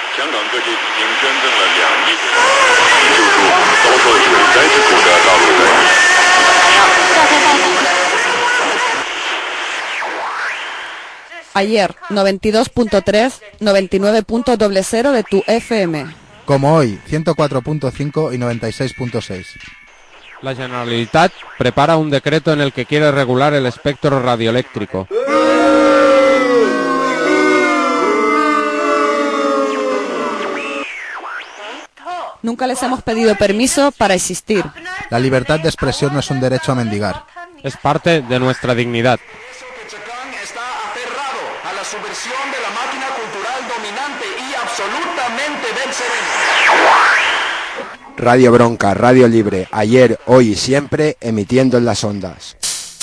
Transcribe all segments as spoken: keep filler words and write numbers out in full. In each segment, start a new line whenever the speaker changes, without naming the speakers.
香港各界已经捐赠了两亿救助遭受水灾之苦的道路灾民。
Ayer, noventa y dos punto tres, noventa y nueve punto cero de tu F M.
Como hoy, ciento cuatro punto cinco y noventa y seis punto seis.
La Generalitat prepara un decreto en el que quiere regular el espectro radioeléctrico.
Nunca les hemos pedido permiso para existir.
La libertad de expresión no es un derecho a mendigar.
Es parte de nuestra dignidad.
Subversión de la máquina cultural dominante y absolutamente del sereno.
Radio Bronca, Radio Libre, ayer, hoy y siempre, emitiendo en las ondas.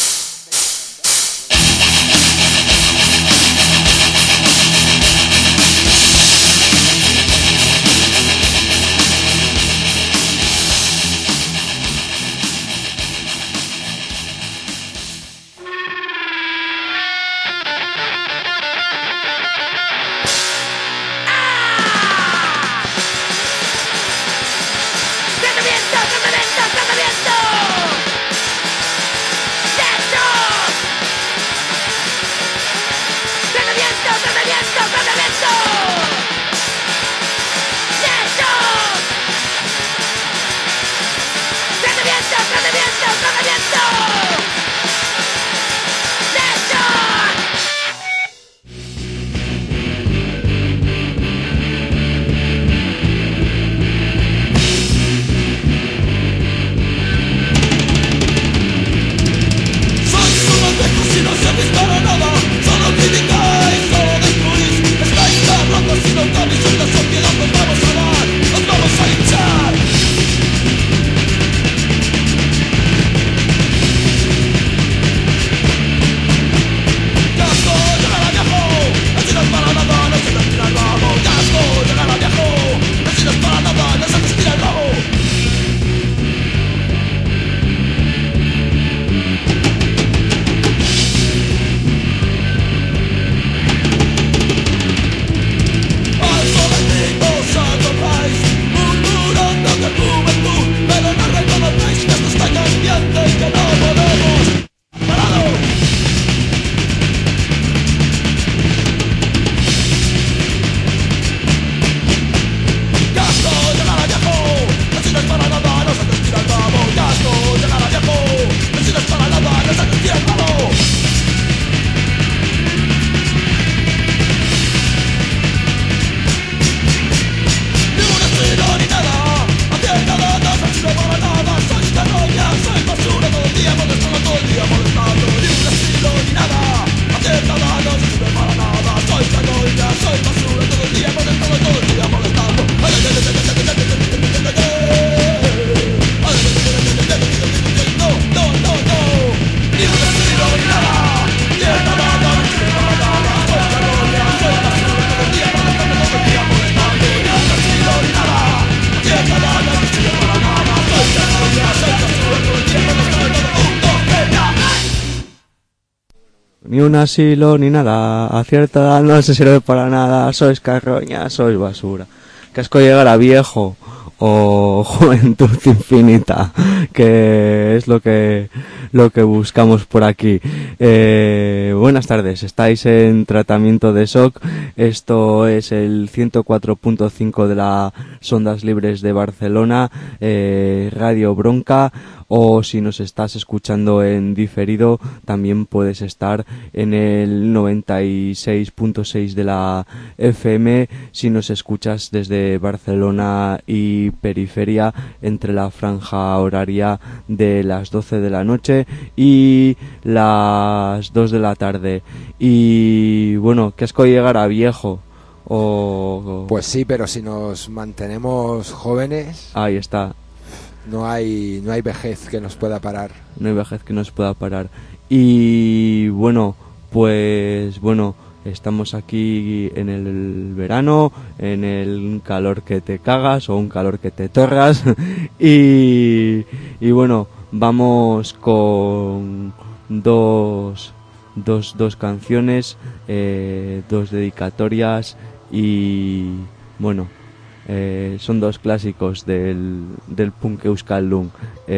Ni un asilo ni nada, a cierta edad no se sirve para nada, sois carroña, sois basura. Que asco llegar a viejo o juventud infinita, que es lo que lo que buscamos por aquí. Eh, buenas tardes, estáis en tratamiento de shock. Esto es el ciento cuatro punto cinco de las ondas libres de Barcelona, eh, Radio Bronca. O si nos estás escuchando en diferido, también puedes estar en el noventa y seis punto seis de la F M si nos escuchas desde Barcelona y periferia entre la franja horaria de las doce de la noche y las dos de la tarde. Y bueno, qué asco llegar a viejo. O...
Pues sí, pero si nos mantenemos jóvenes...
Ahí está.
No hay, no hay vejez que nos pueda parar.
No hay vejez que nos pueda parar. Y bueno, pues bueno, estamos aquí en el verano, en el calor que te cagas o un calor que te torras. y, y bueno, vamos con dos, dos, dos canciones, eh, dos dedicatorias y... bueno, eh, son dos clásicos del, del punk euskaldun.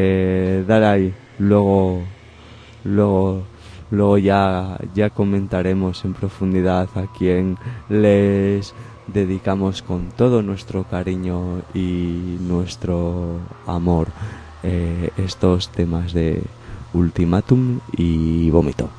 Eh, dar ahí, luego, luego, luego ya, ya comentaremos en profundidad a quien les dedicamos con todo nuestro cariño y nuestro amor eh, estos temas de Ultimátum y Vómito.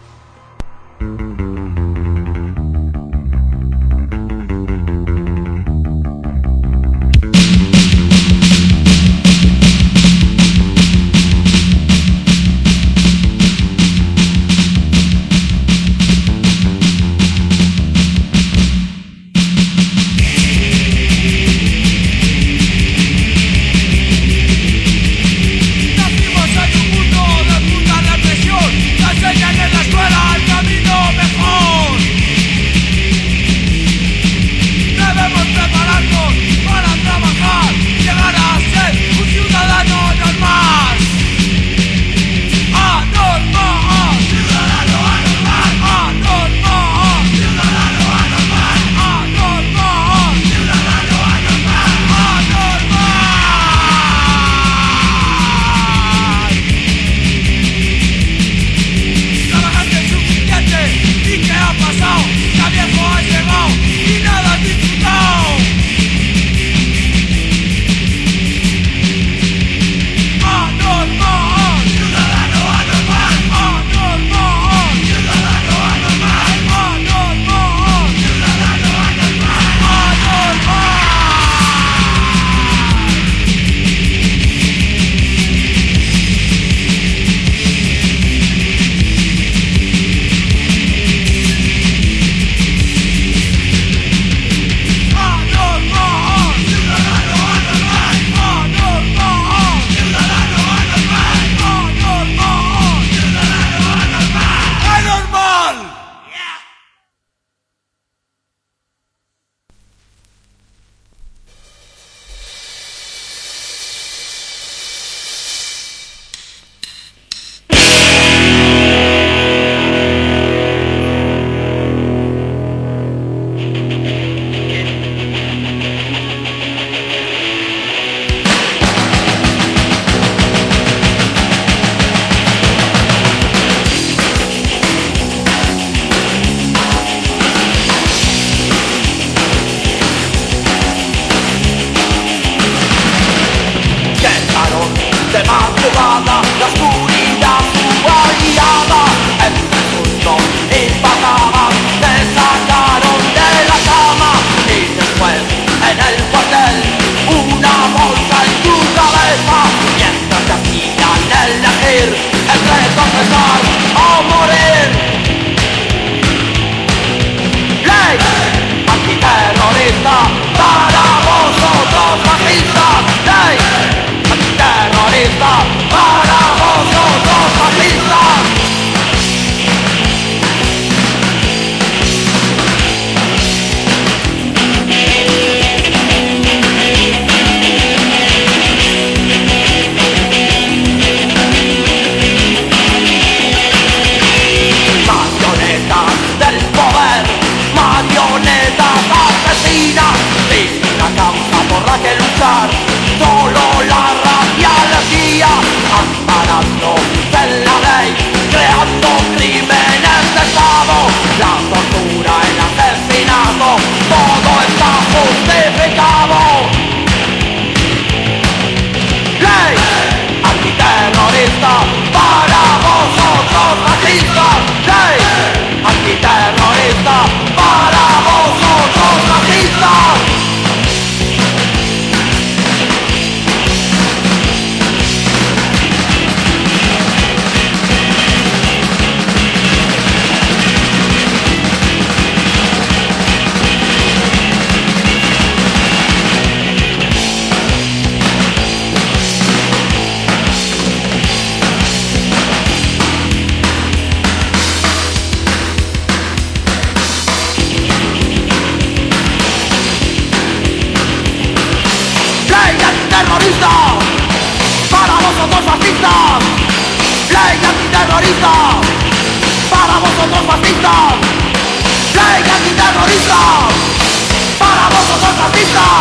Para vosotros fascistas.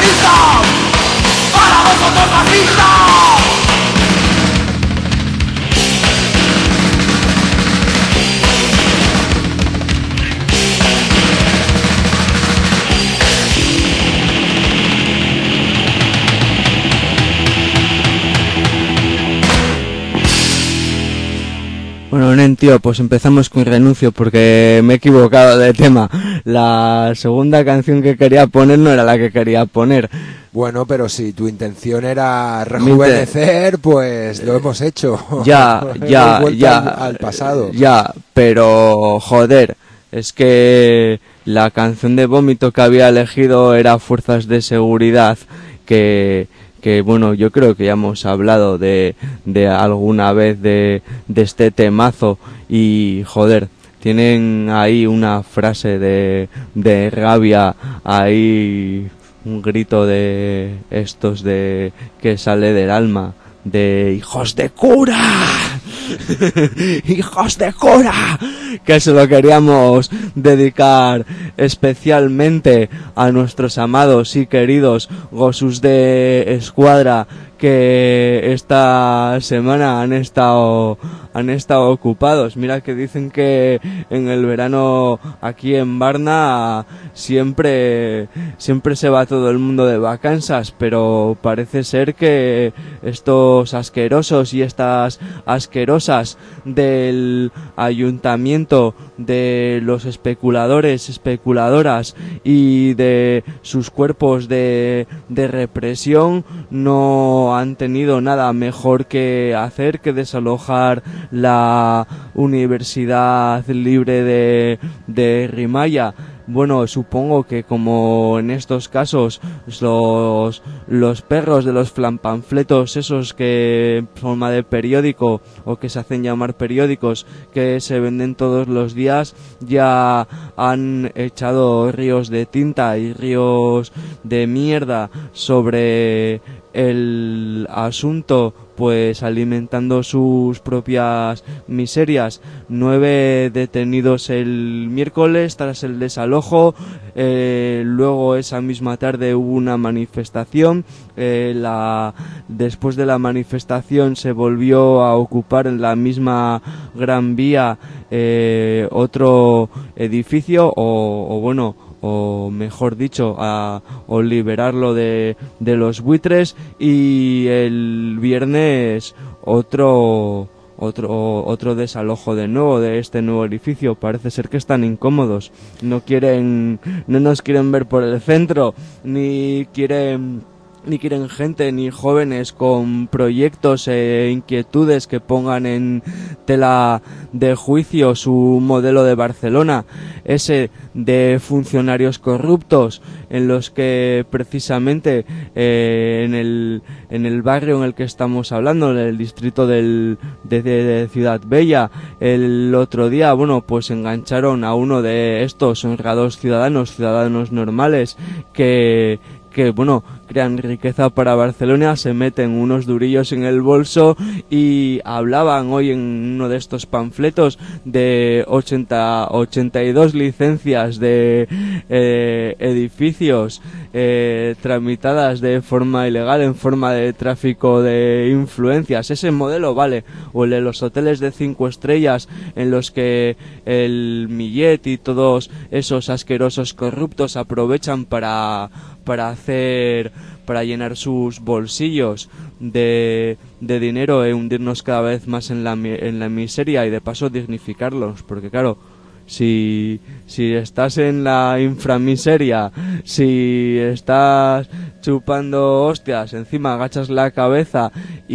socialista, para vosotros fascista.
Bueno, Nen, tío, pues empezamos con Renuncio porque me he equivocado de tema. La segunda canción que quería poner no era la que quería poner.
Bueno, pero si tu intención era rejuvenecer, pues lo hemos hecho.
Ya, ya,
hemos
ya.
Al, al pasado.
Ya, pero joder, es que la canción de Vómito que había elegido era Fuerzas de Seguridad, que... que bueno, yo creo que ya hemos hablado de, de alguna vez de, de este temazo y joder, tienen ahí una frase de, de rabia, ahí un grito de estos de que sale del alma, de hijos de cura, hijos de cura, que se lo queríamos dedicar especialmente a nuestros amados y queridos Gossus de Escuadra, que esta semana han estado han estado ocupados. Mira que dicen que en el verano aquí en Barna siempre siempre se va todo el mundo de vacanzas, pero parece ser que estos asquerosos y estas asquerosas del ayuntamiento, de los especuladores, especuladoras y de sus cuerpos de, de represión no han tenido nada mejor que hacer que desalojar la Universidad Libre de, de Rimaya. Bueno, supongo que como en estos casos los, los perros de los flampanfletos esos que en forma de periódico o que se hacen llamar periódicos que se venden todos los días ya han echado ríos de tinta y ríos de mierda sobre el asunto, pues alimentando sus propias miserias. Nueve detenidos el miércoles tras el desalojo. Eh, luego esa misma tarde hubo una manifestación. Eh, la, después de la manifestación se volvió a ocupar en la misma Gran Vía eh, otro edificio o, o bueno o mejor dicho, a, o liberarlo de, de los buitres, y el viernes otro otro otro desalojo de nuevo de este nuevo edificio. Parece ser que están incómodos, no quieren no nos quieren ver por el centro, ni quieren ni quieren gente ni jóvenes con proyectos e inquietudes que pongan en tela de juicio su modelo de Barcelona, ese de funcionarios corruptos, en los que precisamente eh, en el en el barrio en el que estamos hablando, en el distrito del, de, de, de Ciudad Bella, el otro día, bueno, pues engancharon a uno de estos honrados ciudadanos, ciudadanos normales, que que, bueno, crean riqueza para Barcelona, se meten unos durillos en el bolso y hablaban hoy en uno de estos panfletos de ochenta, ochenta y dos licencias de eh, edificios eh, tramitadas de forma ilegal en forma de tráfico de influencias. Ese modelo vale, o el de los hoteles de cinco estrellas en los que el Millet y todos esos asquerosos corruptos aprovechan para para hacer para llenar sus bolsillos de, de dinero e hundirnos cada vez más en la, en la miseria y de paso dignificarlos, porque claro, si si estás en la inframiseria, si estás chupando hostias, encima agachas la cabeza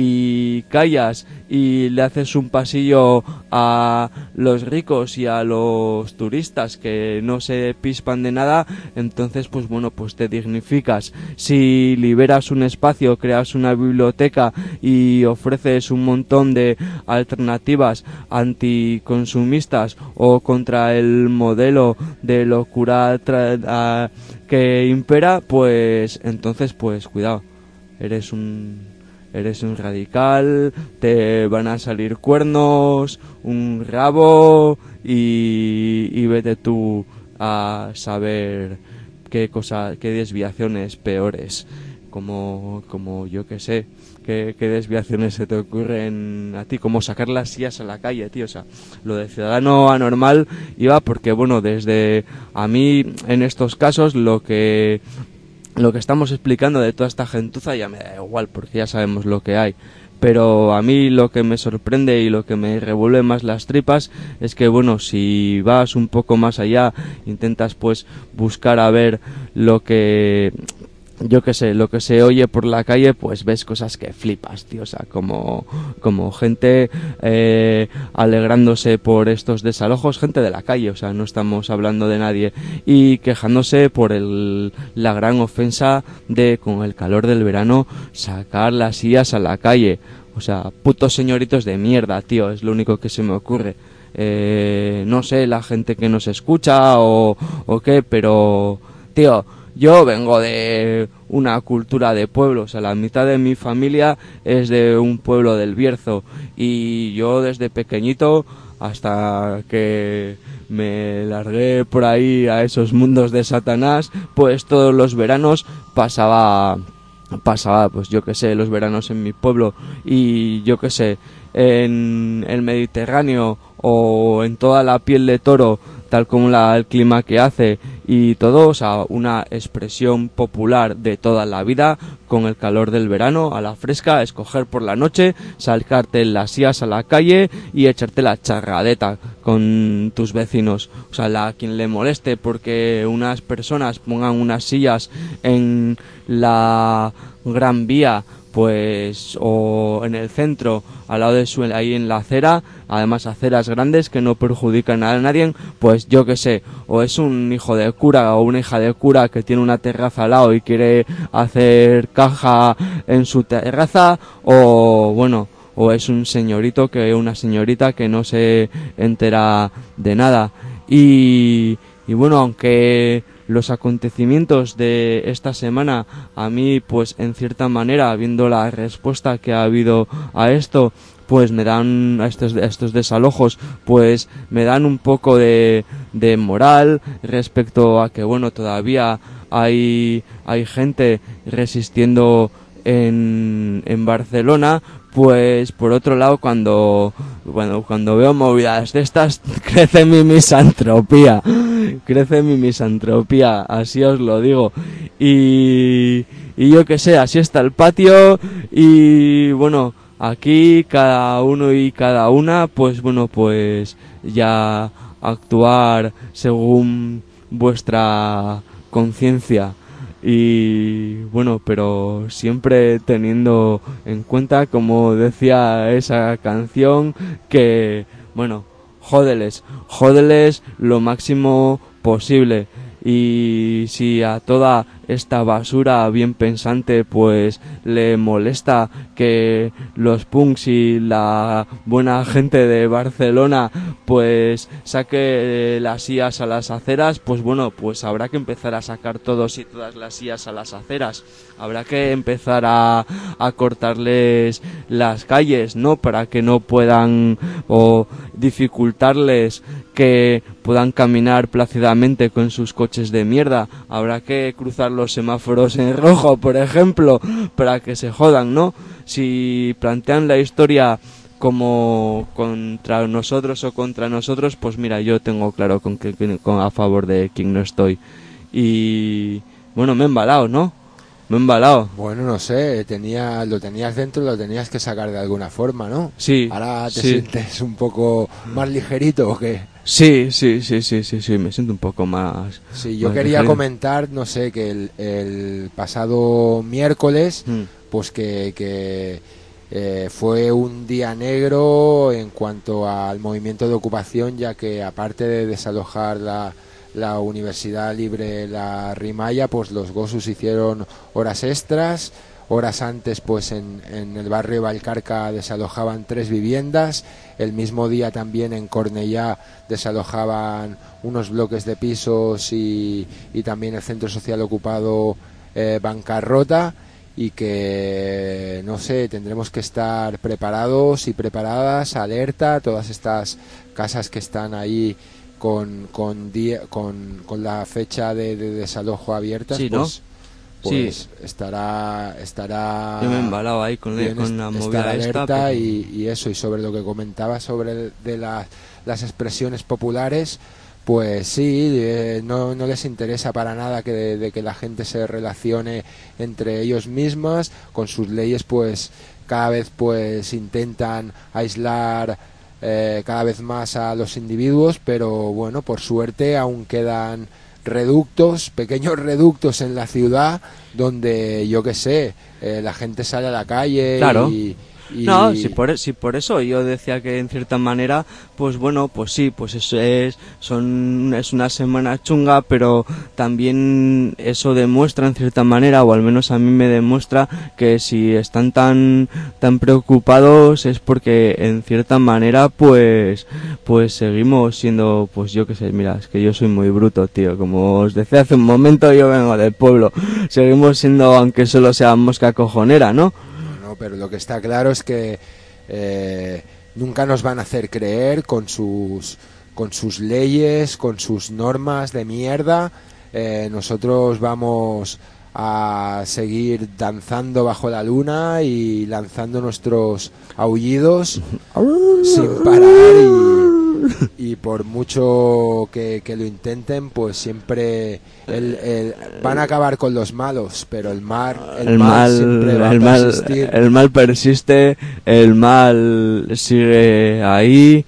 y callas y le haces un pasillo a los ricos y a los turistas que no se pispan de nada, entonces pues bueno, pues te dignificas. Si liberas un espacio, creas una biblioteca y ofreces un montón de alternativas anticonsumistas o contra el modelo de locura tra- a, que impera, pues entonces pues cuidado, eres un eres un radical, te van a salir cuernos, un rabo y, y vete tú a saber qué cosa, qué desviaciones peores, como, como yo que sé, qué, qué desviaciones se te ocurren a ti, como sacar las sillas a la calle, tío. O sea, lo de ciudadano anormal iba porque, bueno, desde a mí en estos casos lo que lo que estamos explicando de toda esta gentuza ya me da igual, porque ya sabemos lo que hay. Pero a mí lo que me sorprende y lo que me revuelve más las tripas es que, bueno, si vas un poco más allá, intentas pues buscar a ver lo que, yo qué sé, lo que se oye por la calle, pues ves cosas que flipas, tío. O sea, como, como gente eh, alegrándose por estos desalojos, gente de la calle, o sea, no estamos hablando de nadie, y quejándose por el, la gran ofensa de, con el calor del verano, sacar las sillas a la calle. O sea, putos señoritos de mierda, tío, es lo único que se me ocurre. Eh, no sé, la gente que nos escucha o, o qué, pero, tío, yo vengo de una cultura de pueblo. O sea, la mitad de mi familia es de un pueblo del Bierzo, y yo desde pequeñito hasta que me largué por ahí a esos mundos de Satanás, pues todos los veranos pasaba... pasaba pues yo que sé, los veranos en mi pueblo, y yo que sé, en el Mediterráneo o en toda la piel de toro, tal como la, el clima que hace y todo. O sea, una expresión popular de toda la vida, con el calor del verano, a la fresca, escoger por la noche, sacarte las sillas a la calle y echarte la charradeta con tus vecinos. O sea, la, a quien le moleste porque unas personas pongan unas sillas en la Gran Vía, pues, o en el centro, al lado de su, ahí en la acera, además aceras grandes que no perjudican a nadie, pues yo que sé, o es un hijo de cura o una hija de cura que tiene una terraza al lado y quiere hacer caja en su terraza, o bueno, o es un señorito que una señorita que no se entera de nada. Y, y bueno, aunque los acontecimientos de esta semana a mí, pues en cierta manera, viendo la respuesta que ha habido a esto, pues me dan, a estos, a estos desalojos, pues me dan un poco de, de moral respecto a que, bueno, todavía hay, hay gente resistiendo en, en Barcelona. Pues por otro lado, cuando bueno, cuando veo movidas de estas, crece mi misantropía, crece mi misantropía, así os lo digo. Y, y yo que sé, así está el patio, y bueno, aquí cada uno y cada una, pues bueno, pues ya actuar según vuestra conciencia. Y bueno, pero siempre teniendo en cuenta, como decía esa canción, que bueno, jódeles, jódeles lo máximo posible. Y si a toda esta basura bien pensante pues le molesta que los punks y la buena gente de Barcelona pues saque las sillas a las aceras, pues bueno, pues habrá que empezar a sacar todos y todas las sillas a las aceras. Habrá que empezar a, a cortarles las calles, ¿no? Para que no puedan, o dificultarles que puedan caminar plácidamente con sus coches de mierda. Habrá que cruzar los semáforos en rojo, por ejemplo, para que se jodan, ¿no? Si plantean la historia como contra nosotros o contra nosotros, pues mira, yo tengo claro con que con, a favor de quién no estoy. Y bueno, me he embalado, ¿no? Me he embalado.
Bueno, no sé, tenía, lo tenías dentro, lo tenías que sacar de alguna forma, ¿no?
Sí.
Ahora te
sí.
sientes un poco más ligerito, ¿o qué?
Sí, sí, sí, sí, sí, sí, me siento un poco más...
Sí, yo
más
quería
ligerito.
comentar, no sé, que el, el pasado miércoles,
Mm.
pues que... que Eh, fue un día negro en cuanto al movimiento de ocupación, ya que aparte de desalojar la, la Universidad Libre La Rimaya, pues los Gossos hicieron horas extras. Horas antes, pues en, en el barrio Valcarca desalojaban tres viviendas. El mismo día también en Cornellá desalojaban unos bloques de pisos, y, y también el centro social ocupado eh, bancarrota. Y que, no sé, tendremos que estar preparados y preparadas, alerta, todas estas casas que están ahí con con, día, con, con la fecha de, de desalojo abierta,
sí,
pues,
¿no?
pues
sí.
estará estará
Yo me he embalado ahí con,
bien,
con la
estar
movida
alerta
esta, pero...
y, y eso, y sobre lo que comentaba sobre el, de la, las expresiones populares, pues sí, eh, no, no les interesa para nada que de, de que la gente se relacione entre ellos mismas. Con sus leyes pues cada vez pues intentan aislar eh, cada vez más a los individuos, pero bueno, por suerte aún quedan reductos, pequeños reductos en la ciudad donde, yo qué sé, eh, la gente sale a la calle.
Claro.
y, y...
No, si por, si por eso yo decía que en cierta manera, pues bueno, pues sí, pues eso es, son, es una semana chunga, pero también eso demuestra en cierta manera, o al menos a mí me demuestra, que si están tan, tan preocupados es porque en cierta manera, pues, pues seguimos siendo, pues yo qué sé, mira, es que yo soy muy bruto, tío, como os decía hace un momento, yo vengo del pueblo, seguimos siendo, aunque solo sea mosca cojonera, ¿no?
Pero lo que está claro es que eh, nunca nos van a hacer creer con sus con sus leyes, con sus normas de mierda. Eh, nosotros vamos a seguir danzando bajo la luna y lanzando nuestros aullidos sin parar, y, y por mucho que, que lo intenten, pues siempre el, el, van a acabar con los malos, pero el mar el,
el
mal,
mal
siempre va
el
a
mal
persistir.
el mal persiste, el mal sigue ahí,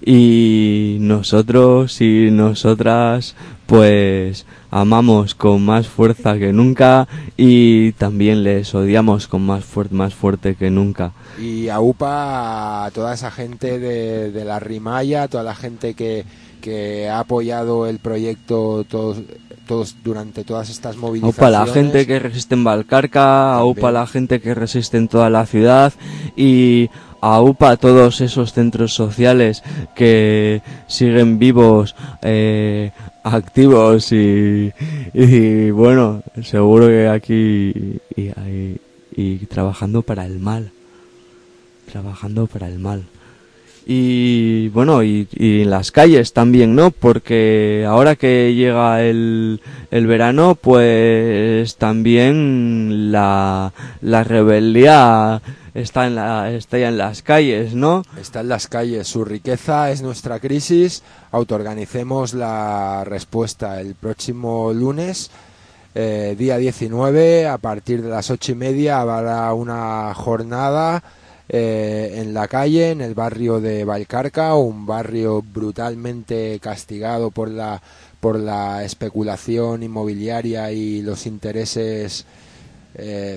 y nosotros y nosotras pues amamos con más fuerza que nunca, y también les odiamos con más fuerte más fuerte que nunca.
Y aupa a toda esa gente de, de la Rimaya, toda la gente que, que ha apoyado el proyecto todos, todos durante todas estas movilizaciones.
Aupa a la gente que resiste en Valcarca, aupa a la gente que resiste en toda la ciudad, y aupa a todos esos centros sociales que siguen vivos, eh, activos y, y bueno, seguro que aquí y, y, y trabajando para el mal. trabajando para el mal. Y bueno, y, y en las calles también, ¿no? Porque ahora que llega el, el verano, pues también la, la rebeldía está en la, está ya en las calles, ¿no?
Está en las calles. Su riqueza es nuestra crisis. Autoorganicemos la respuesta el próximo lunes, eh, día diecinueve, a partir de las ocho y media habrá una jornada Eh, en la calle, en el barrio de Valcarca, un barrio brutalmente castigado por la por la especulación inmobiliaria y los intereses eh,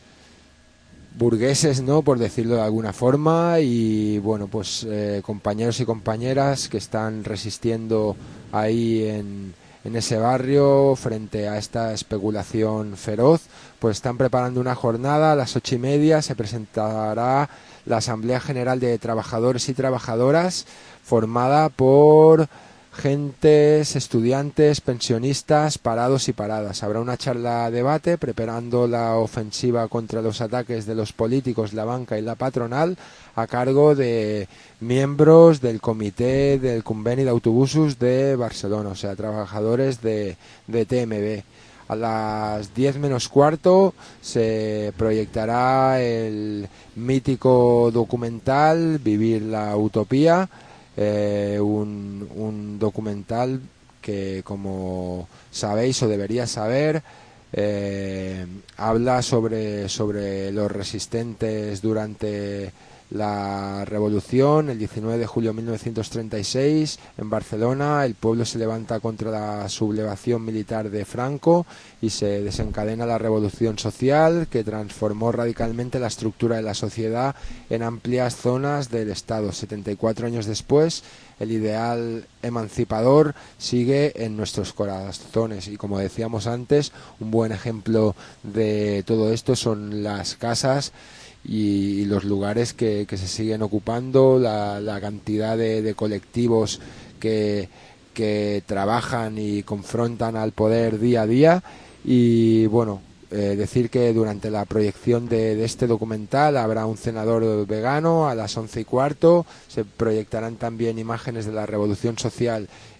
burgueses, ¿no?, por decirlo de alguna forma. Y bueno, pues eh, compañeros y compañeras que están resistiendo ahí en en ese barrio frente a esta especulación feroz, pues están preparando una jornada. A las ocho y media se presentará la Asamblea General de Trabajadores y Trabajadoras, formada por gentes, estudiantes, pensionistas, parados y paradas. Habrá una charla debate preparando la ofensiva contra los ataques de los políticos, la banca y la patronal, a cargo de miembros del Comité del Conveni d'Autobusos de Barcelona, o sea, trabajadores de, de T M B. A las diez menos cuarto se proyectará el mítico documental Vivir la Utopía, eh, un, un documental que, como sabéis o deberíais saber, eh, habla sobre, sobre los resistentes durante la revolución. El diecinueve de julio de mil novecientos treinta y seis, en Barcelona, el pueblo se levanta contra la sublevación militar de Franco y se desencadena la revolución social, que transformó radicalmente la estructura de la sociedad en amplias zonas del Estado. setenta y cuatro años después, el ideal emancipador sigue en nuestros corazones, y como decíamos antes, un buen ejemplo de todo esto son las casas y los lugares que, que se siguen ocupando, la, la cantidad de, de colectivos que, que trabajan y confrontan al poder día a día. Y bueno, eh, decir que durante la proyección de, de este documental habrá un cenador vegano a las once y cuarto, se proyectarán también imágenes de la revolución social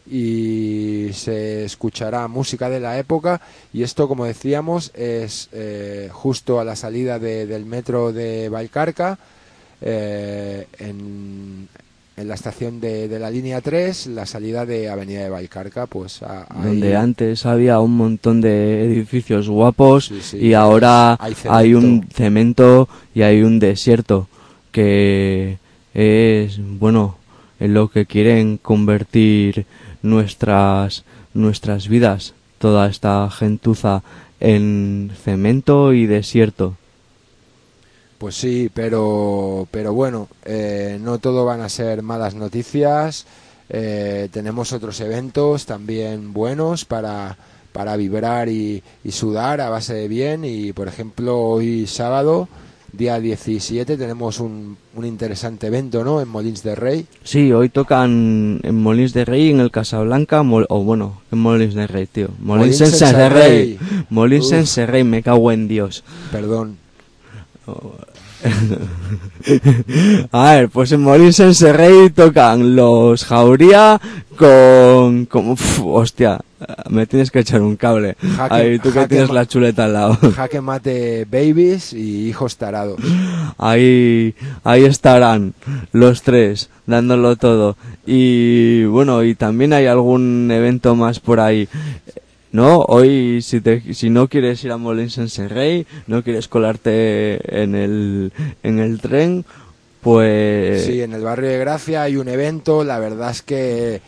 y se escuchará música de la época, y esto, como decíamos, es eh, justo a la salida de, del metro de Vallcarca, eh, en, en la estación de, de la línea tres, la salida de Avenida de Vallcarca, pues a,
donde
ahí...
antes había un montón de edificios guapos, sí, sí, y ahora hay, hay un cemento y hay un desierto que es, bueno, en lo que quieren convertir nuestras nuestras vidas, toda esta gentuza, en cemento y desierto.
Pues sí, pero pero bueno, eh, no todo van a ser malas noticias. Eh, tenemos otros eventos también buenos para para vibrar y, y sudar a base de bien, y por ejemplo hoy sábado, día diecisiete, tenemos un, un interesante evento, ¿no?, en Molins de Rey.
Sí, hoy tocan en Molins de Rey, en el Casablanca, Mol, o bueno, en Molins de Rey, tío. Molins en Serrey. Molins en Serrey, me cago en Dios.
Perdón.
Oh. A ver, pues en Molins en Serrey tocan los Jauría con... como uf, hostia, me tienes que echar un cable. Jaque, ahí tú que tienes la chuleta al lado.
Jaque Mate Babies y Hijos Tarados.
Ahí, ahí estarán los tres dándolo todo. Y bueno, y también hay algún evento más por ahí. No, hoy si te, si no quieres ir a Molins en Serrey, no quieres colarte en el en el tren, pues
sí, en el barrio de Gracia hay un evento. La verdad es que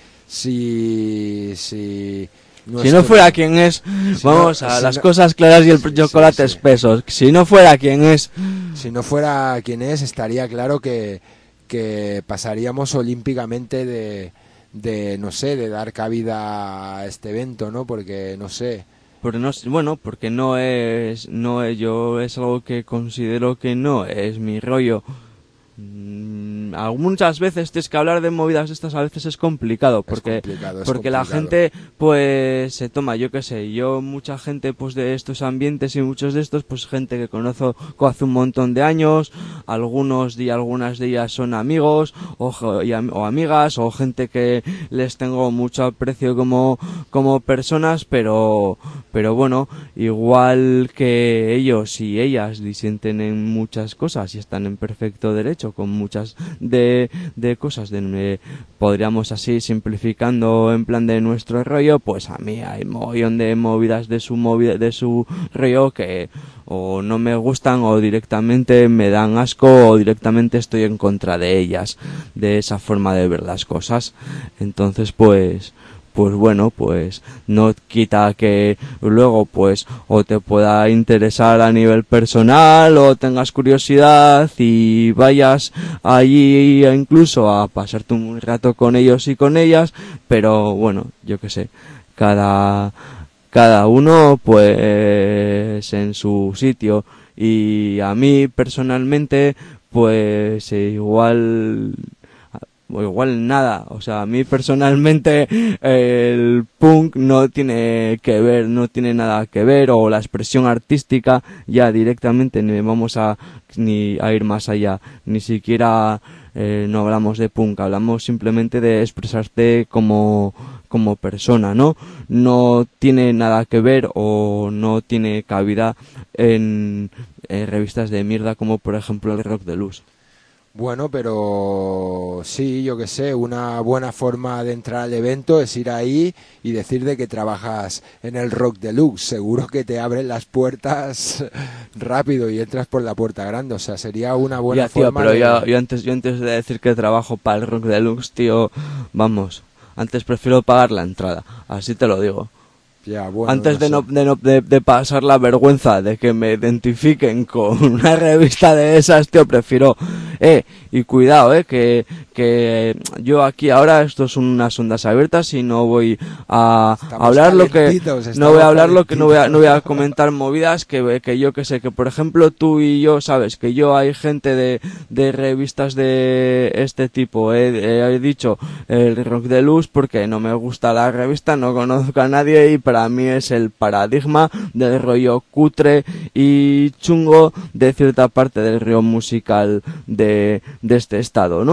si si
nuestro... si no fuera quien es, si vamos no, a si las no... cosas claras y el sí, chocolate sí, sí. espesos. Si no fuera quien es,
si no fuera quien es, estaría claro que que pasaríamos olímpicamente de de no sé, de dar cabida a este evento, ¿no? Porque no sé,
porque no, bueno, porque no es no es, yo es algo que considero que no es mi rollo. Mm, muchas veces tienes que hablar de movidas estas, a veces es complicado porque
es complicado, es
porque
complicado.
La gente pues se toma, yo qué sé, yo mucha gente pues de estos ambientes y muchos de estos pues gente que conozco hace un montón de años, algunos y algunas de ellas son amigos o, y, o amigas o gente que les tengo mucho aprecio como como personas, pero pero bueno, igual que ellos y ellas disienten en muchas cosas y están en perfecto derecho con muchas de, de cosas de, de podríamos así simplificando en plan de nuestro rollo, pues a mí hay mogollón de movidas de su movida, de su rollo que o no me gustan o directamente me dan asco o directamente estoy en contra de ellas, de esa forma de ver las cosas. Entonces pues pues bueno, pues no quita que luego pues o te pueda interesar a nivel personal o tengas curiosidad y vayas allí incluso a pasarte un rato con ellos y con ellas, pero bueno, yo qué sé, cada cada uno pues en su sitio. Y a mí personalmente pues igual o igual nada, o sea, a mí personalmente el punk no tiene que ver, no tiene nada que ver, o la expresión artística ya directamente ni vamos a ni a ir más allá, ni siquiera eh, no hablamos de punk, hablamos simplemente de expresarte como como persona, ¿no? No tiene nada que ver o no tiene cabida en, en revistas de mierda como por ejemplo el Rock Deluxe.
Bueno, pero sí, yo que sé, una buena forma de entrar al evento es ir ahí y decir de que trabajas en el Rock Deluxe. Seguro que te abren las puertas rápido y entras por la puerta grande. O sea, sería una buena
ya, tío,
forma
pero
de...
yo, yo, antes, yo antes de decir que trabajo para el Rock Deluxe, tío, vamos, antes prefiero pagar la entrada, así te lo digo.
Ya, bueno,
antes
no
de,
sé.
no, de, no, de, de pasar la vergüenza de que me identifiquen con una revista de esas, tío, prefiero... Eh, y cuidado, eh, que, que yo aquí ahora, esto son unas ondas abiertas y no voy a
estamos
hablar lo que... No voy a hablar lo que... No voy a, no voy a comentar movidas que, que yo que sé, que por ejemplo tú y yo, sabes, que yo hay gente de, de revistas de este tipo, eh, he dicho el Rock Deluxe porque no me gusta la revista, no conozco a nadie y para mí es el paradigma del rollo cutre y chungo de cierta parte del rollo musical de, de este estado, ¿no?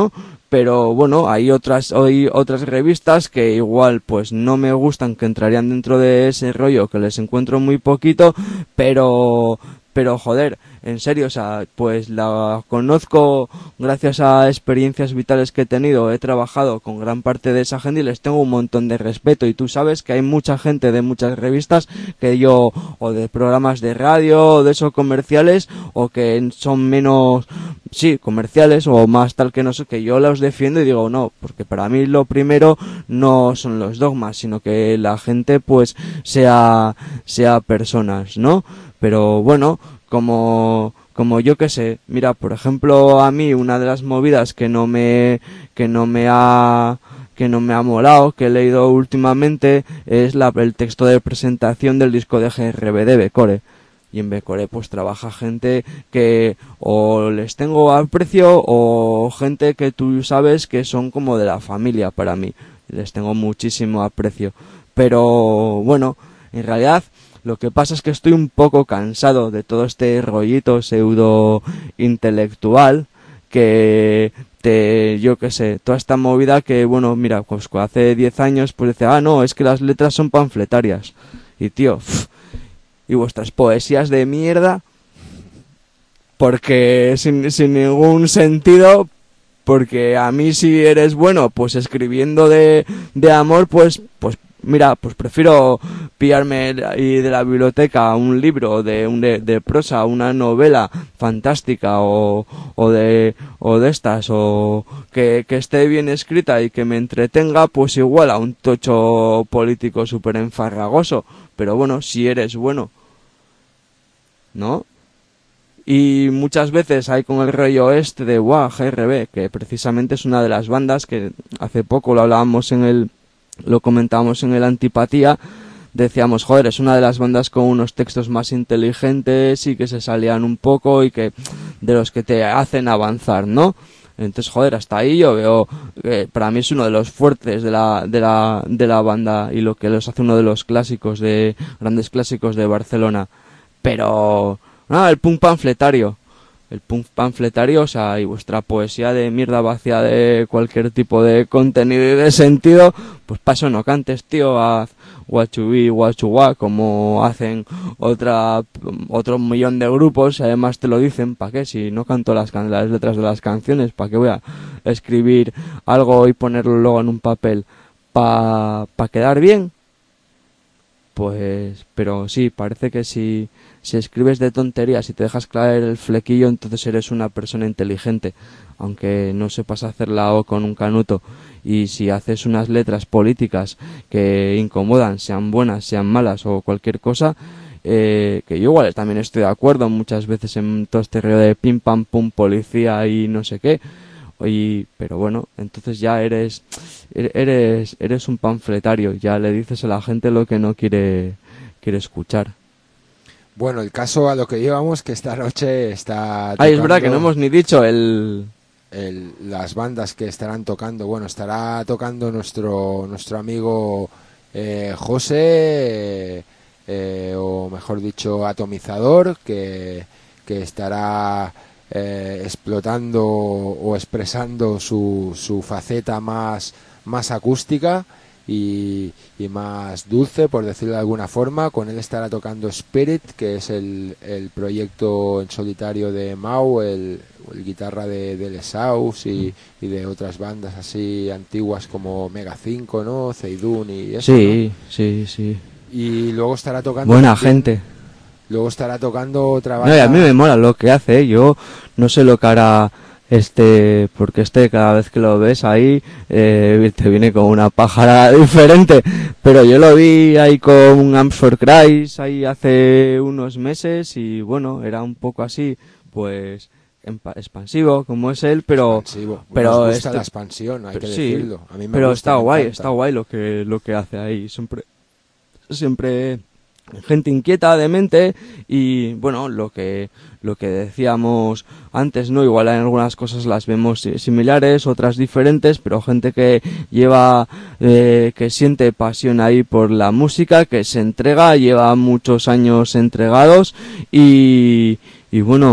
pero bueno, hay otras hay otras revistas que igual pues no me gustan, que entrarían dentro de ese rollo, que les encuentro muy poquito, pero pero joder, en serio, o sea, pues la conozco gracias a experiencias vitales que he tenido, he trabajado con gran parte de esa gente y les tengo un montón de respeto, y tú sabes que hay mucha gente de muchas revistas que yo, o de programas de radio, o de esos comerciales, o que son menos, sí, comerciales, o más tal que no sé, que yo los defiendo y digo no, porque para mí lo primero no son los dogmas, sino que la gente pues sea, sea personas, ¿no? Pero bueno, como como yo que sé, mira, por ejemplo, a mí una de las movidas que no me que no me ha que no me ha molado, que he leído últimamente, es la, el texto de presentación del disco de G R B de Becore. Y en Becore pues trabaja gente que o les tengo aprecio, o gente que tú sabes que son como de la familia para mí. Les tengo muchísimo aprecio. Pero bueno, en realidad lo que pasa es que estoy un poco cansado de todo este rollito pseudo intelectual que te, yo qué sé, toda esta movida que, bueno, mira, pues hace diez años pues decía, ah, no, es que las letras son panfletarias. Y tío, pff, y vuestras poesías de mierda, porque sin, sin ningún sentido, porque a mí si eres bueno, pues escribiendo de, de amor, pues, pues mira, pues prefiero pillarme y de la biblioteca un libro de un de, de prosa, una novela fantástica o, o de o de estas, o que, que esté bien escrita y que me entretenga, pues igual a un tocho político súper enfarragoso. Pero bueno, si eres bueno, ¿no? Y muchas veces hay con el rollo este de guau, G R B, que precisamente es una de las bandas que hace poco lo hablábamos en el lo comentábamos en el Antipatía, decíamos, joder, es una de las bandas con unos textos más inteligentes y que se salían un poco y que de los que te hacen avanzar, ¿no? Entonces, joder, hasta ahí yo veo que para mí es uno de los fuertes de la de la de la banda y lo que los hace uno de los clásicos de grandes clásicos de Barcelona. Pero ah, el punk panfletario. El punk panfletario, o sea, y vuestra poesía de mierda vacía de cualquier tipo de contenido y de sentido, pues paso no cantes, tío, haz guachubí, guachuguá, como hacen otra otro millón de grupos, y además te lo dicen, ¿para qué? Si no canto las, can las letras de las canciones, ¿para qué voy a escribir algo y ponerlo luego en un papel? ¿Para pa quedar bien? Pues, pero sí, parece que si, si escribes de tonterías y te dejas caer el flequillo, entonces eres una persona inteligente, aunque no sepas hacer la O con un canuto. Y si haces unas letras políticas que incomodan, sean buenas, sean malas o cualquier cosa, eh, que yo igual también estoy de acuerdo muchas veces en todo este rollo de pim pam pum policía y no sé qué, y, pero bueno, entonces ya eres eres eres un panfletario, ya le dices a la gente lo que no quiere quiere escuchar.
Bueno, el caso a lo que llevamos, que esta noche está tocando...
Ah, es verdad que no hemos ni dicho el...
el las bandas que estarán tocando. Bueno, estará tocando nuestro nuestro amigo eh, José, eh, o mejor dicho, Atomizador, que, que estará... Eh, explotando o expresando su, su faceta más, más acústica y, y más dulce, por decirlo de alguna forma. Con él estará tocando Spirit, que es el, el proyecto en solitario de Mau, el, el guitarra de, de Les Aus y, y de otras bandas así antiguas como Mega cinco, ¿no? Zeidun y eso.
Sí,
¿no?
sí, sí.
Y luego estará tocando...
Buena
también,
gente.
Luego estará tocando otra banda...
No, y a mí me mola lo que hace, ¿eh? Yo no sé lo que hará este, porque este cada vez que lo ves ahí eh, te viene con una pájara diferente, pero yo lo vi ahí con Amps for Christ ahí hace unos meses y bueno, era un poco así, pues expansivo como es él, pero
expansivo.
pero
nos gusta
este,
la expansión, hay
pero
que
sí,
decirlo. A mí me
pero
gusta,
está
me
guay,
encanta.
está guay lo que lo que hace ahí, siempre siempre gente inquieta de mente y bueno, lo que lo que decíamos antes, no, igual en algunas cosas las vemos similares, otras diferentes, pero gente que lleva eh, que siente pasión ahí por la música, que se entrega, lleva muchos años entregados y y bueno,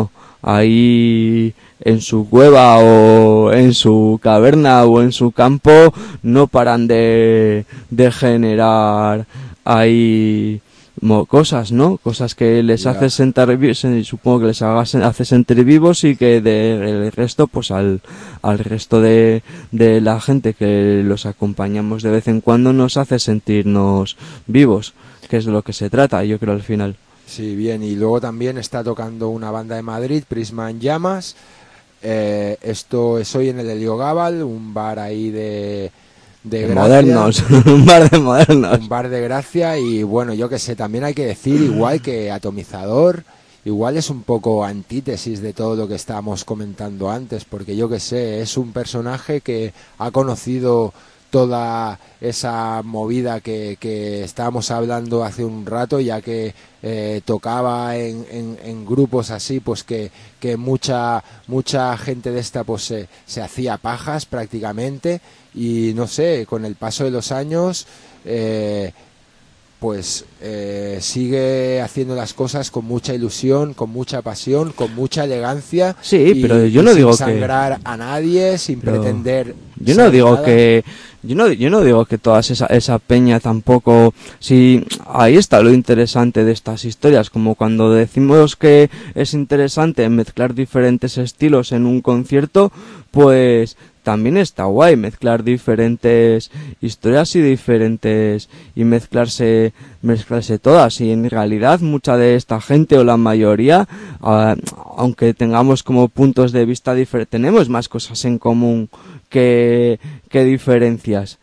ahí en su cueva o en su caverna o en su campo no paran de, de generar ahí cosas, ¿no? Cosas que les yeah. hace sentar vivos, supongo que les haga, hace sentir vivos y que del resto, pues al, al resto de, de la gente que los acompañamos de vez en cuando nos hace sentirnos vivos, que es de lo que se trata, yo creo, al final.
Sí, bien, y luego también está tocando una banda de Madrid, Prisma en Llamas. Eh, esto es hoy en el Heliogábal, un bar ahí de... de
Gracia, modernos, un bar de modernos.
Un bar de Gracia y bueno, yo que sé, también hay que decir igual que Atomizador, igual es un poco antítesis de todo lo que estábamos comentando antes, porque yo que sé, es un personaje que ha conocido toda esa movida que, que estábamos hablando hace un rato, ya que eh, tocaba en, en, en grupos así, pues que, que mucha mucha gente de esta pues se, se hacía pajas prácticamente, y no sé, con el paso de los años eh, pues eh, sigue haciendo las cosas con mucha ilusión, con mucha pasión, con mucha elegancia.
Sí,
y,
pero yo no
sin
digo
sangrar que... a nadie, sin pero pretender.
Yo no digo nada. que yo no yo no digo que toda esa esa peña tampoco. Si ahí está lo interesante de estas historias, como cuando decimos que es interesante mezclar diferentes estilos en un concierto, pues también está guay mezclar diferentes historias y diferentes y mezclarse mezclarse todas, y en realidad mucha de esta gente o la mayoría, uh, aunque tengamos como puntos de vista diferentes, tenemos más cosas en común que, que diferencias.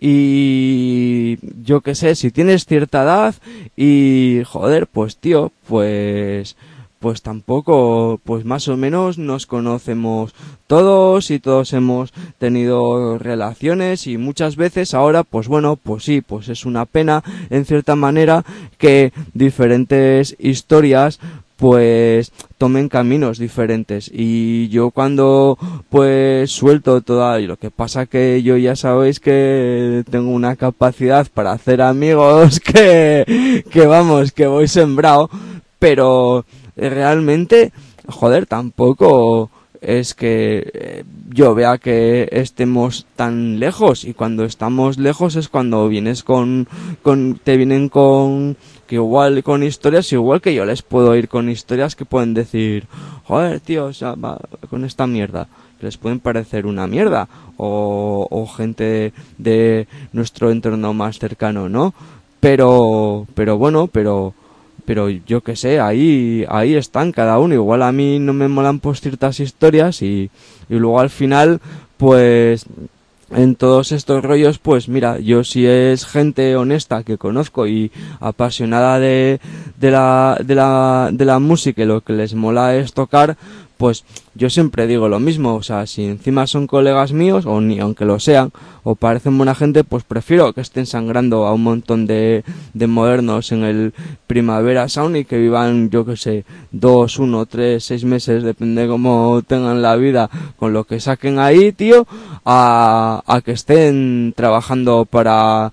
Y yo qué sé, si tienes cierta edad y joder, pues tío, pues pues tampoco, pues más o menos nos conocemos todos y todos hemos tenido relaciones, y muchas veces ahora, pues bueno, pues sí, pues es una pena en cierta manera que diferentes historias pues tomen caminos diferentes. Y yo cuando pues suelto toda, y lo que pasa que yo ya sabéis que tengo una capacidad para hacer amigos que, que vamos, que voy sembrado, pero realmente, joder, tampoco es que eh, yo vea que estemos tan lejos, y cuando estamos lejos es cuando vienes con, con te vienen con, que igual con historias, igual que yo les puedo ir con historias que pueden decir, joder, tío, o sea, va, con esta mierda, que les pueden parecer una mierda, o, o gente de nuestro entorno más cercano, ¿no? Pero, pero bueno, pero pero yo qué sé, ahí ahí están cada uno. Igual a mí no me molan pues ciertas historias, y, y luego al final pues en todos estos rollos, pues mira, yo si es gente honesta que conozco y apasionada de, de la de la de la música, y lo que les mola es tocar, pues yo siempre digo lo mismo, o sea, si encima son colegas míos, o ni aunque lo sean, o parecen buena gente, pues prefiero que estén sangrando a un montón de, de modernos en el Primavera Sound y que vivan, yo que sé, dos, uno, tres, seis meses, depende de cómo tengan la vida, con lo que saquen ahí, tío, a, a que estén trabajando para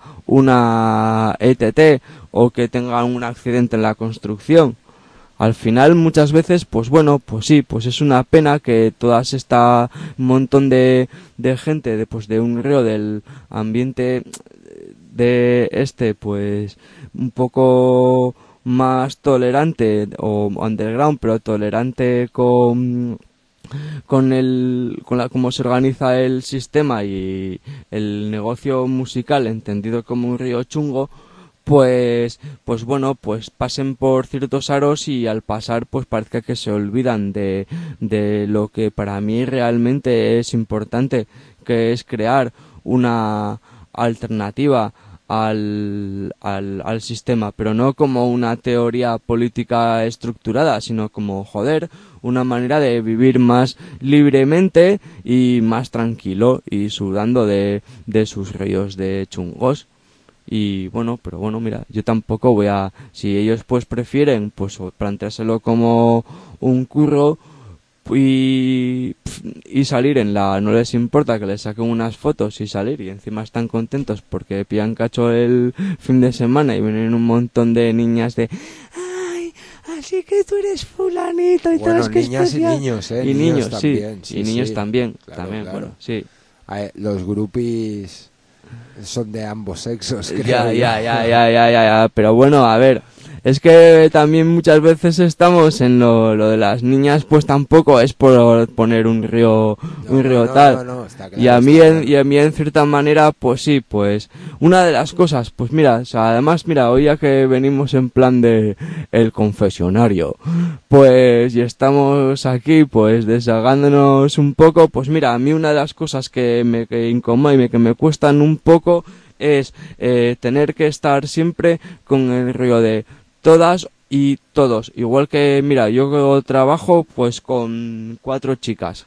una E T T o que tengan un accidente en la construcción. Al final muchas veces, pues bueno, pues sí, pues es una pena que todas esta montón de, de gente, de, pues de un río del ambiente de este, pues un poco más tolerante o underground, pero tolerante con con el con la cómo se organiza el sistema y el negocio musical entendido como un río chungo, pues pues bueno, pues pasen por ciertos aros, y al pasar pues parezca que se olvidan de, de lo que para mí realmente es importante, que es crear una alternativa al, al, al sistema, pero no como una teoría política estructurada, sino como, joder, una manera de vivir más libremente y más tranquilo, y sudando de, de sus rollos de chungos. Y bueno, pero bueno, mira, yo tampoco voy a, si ellos pues prefieren pues planteárselo como un curro y, y salir en la, no les importa que les saquen unas fotos y salir, y encima están contentos porque pillan cacho el fin de semana y vienen un montón de niñas de ay, sí que tú eres fulanito y
Bueno,
tal, que
niñas
especial.
y niños, ¿eh?
Y
Niños
niños,
también,
sí.
sí,
Y niños
sí.
también,
Claro,
también,
claro.
bueno, sí.
A- Los groupies son de ambos sexos, creo
Ya,
yo.
ya, ya, ya, ya, ya, ya, pero bueno, a ver, es que también muchas veces estamos en lo, lo de las niñas, pues tampoco es por poner un río,
No,
un río
no,
tal.
no, no, está claro,
y a mí,
está
en,
claro.
y a mí en cierta manera, pues sí, pues una de las cosas, pues mira, o sea, además, mira, hoy ya que venimos en plan de el confesionario, pues y estamos aquí, pues desahogándonos un poco, pues mira, a mí una de las cosas que me que incomoda y me, que me cuestan un poco es eh, tener que estar siempre con el río de todas y todos. Igual que, mira, yo trabajo pues con cuatro chicas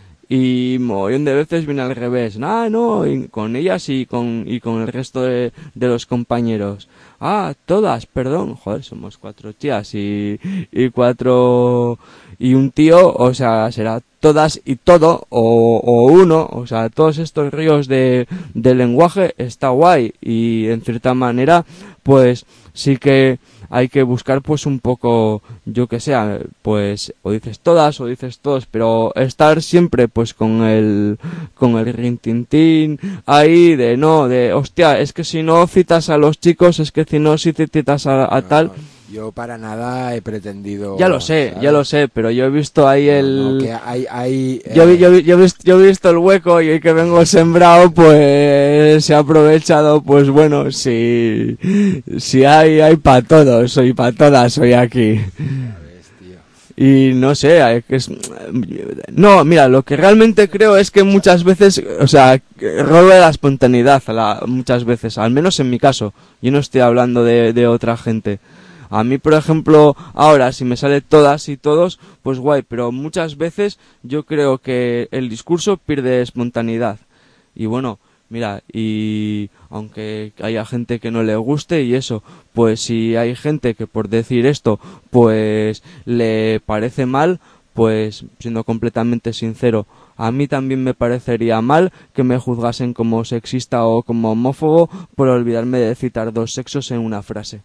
y mogollón de veces viene al revés. Ah, no, y con ellas y con y con el resto de, de los compañeros. Ah, todas, perdón. Joder, somos cuatro tías y, y cuatro y un tío, o sea, será todas y todo o, o uno, o sea, todos estos ríos de, de lenguaje está guay y en cierta manera pues sí que hay que buscar pues un poco, yo que sé, pues o dices todas o dices todos, pero estar siempre pues con el con el rintintín ahí de no, de hostia, es que si no citas a los chicos, es que si no si te citas a, a
No,
tal.
no, yo para nada he pretendido...
Ya lo sé,
¿sabes?
ya lo sé, pero yo he visto ahí
No,
el...
no, que hay... hay
Yo, vi-
eh,
yo, vi- yo, he visto, yo he visto el hueco y hoy que vengo sembrado, pues se ha aprovechado, pues bueno, si, si hay, hay para todos, soy para todas, soy aquí.
ves, tío.
Y no sé, hay que es... No, mira, lo que realmente creo es que muchas veces, o sea, roba la espontaneidad a la, muchas veces, al menos en mi caso. Yo no estoy hablando de, de otra gente. A mí, por ejemplo, ahora si me sale todas y todos, pues guay, pero muchas veces yo creo que el discurso pierde espontaneidad. Y bueno, mira, y aunque haya gente que no le guste y eso, pues si hay gente que por decir esto, pues le parece mal, pues siendo completamente sincero, a mí también me parecería mal que me juzgasen como sexista o como homófobo por olvidarme de citar dos sexos en una frase.